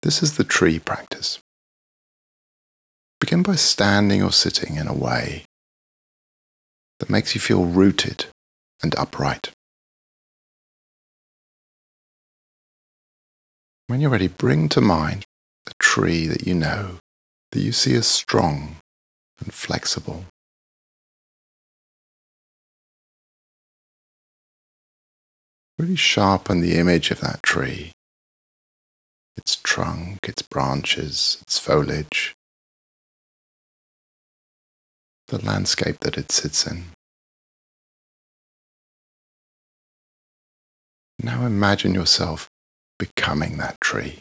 This is the tree practice. Begin by standing or sitting in a way that makes you feel rooted and upright. When you're ready, bring to mind a tree that you see as strong and flexible. Really sharpen the image of that tree, its trunk, its branches, its foliage, the landscape that it sits in. Now imagine yourself becoming that tree.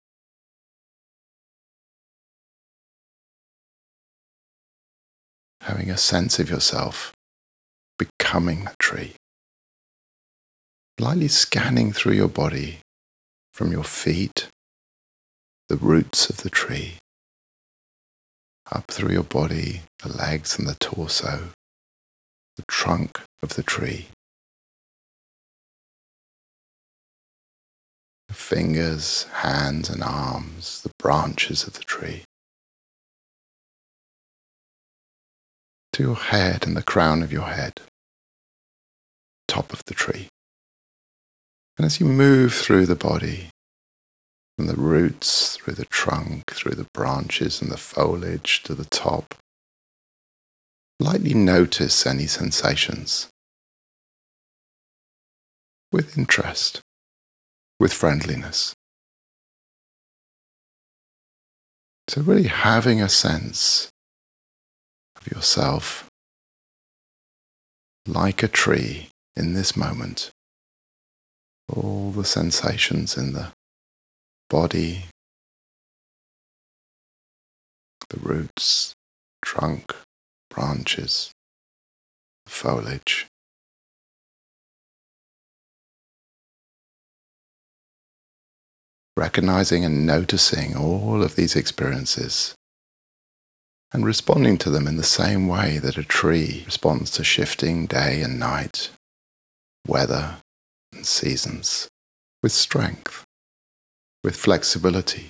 Having a sense of yourself becoming that tree. Lightly scanning through your body from your feet, the roots of the tree, up through your body, the legs and the torso, the trunk of the tree, the fingers, hands and arms, the branches of the tree, to your head and the crown of your head, top of the tree. And as you move through the body, from the roots, through the trunk, through the branches and the foliage to the top, lightly notice any sensations with interest, with friendliness. So really having a sense of yourself like a tree in this moment. All the sensations in the body, the roots, trunk, branches, foliage. Recognizing and noticing all of these experiences and responding to them in the same way that a tree responds to shifting day and night, weather and seasons, with strength, with flexibility,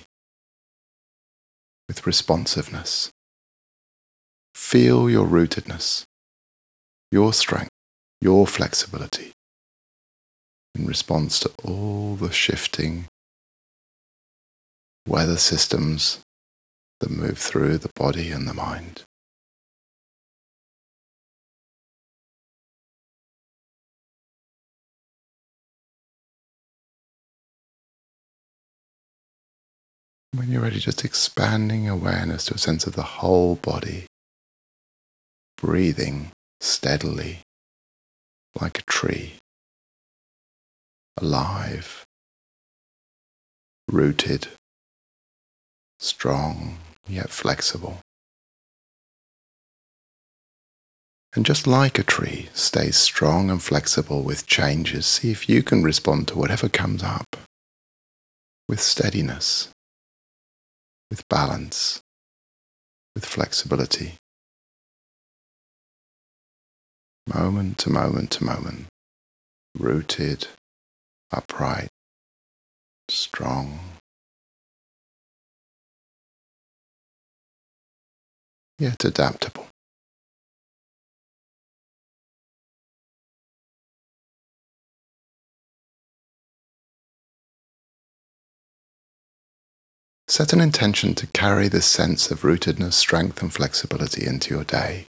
with responsiveness. Feel your rootedness, your strength, your flexibility in response to all the shifting weather systems that move through the body and the mind. When you're ready, just expanding awareness to a sense of the whole body, breathing steadily like a tree, alive, rooted, strong yet flexible. And just like a tree stays strong and flexible with changes, see if you can respond to whatever comes up with steadiness, with balance, with flexibility. Moment to moment to moment, rooted, upright, strong, yet adaptable. Set an intention to carry this sense of rootedness, strength and flexibility into your day.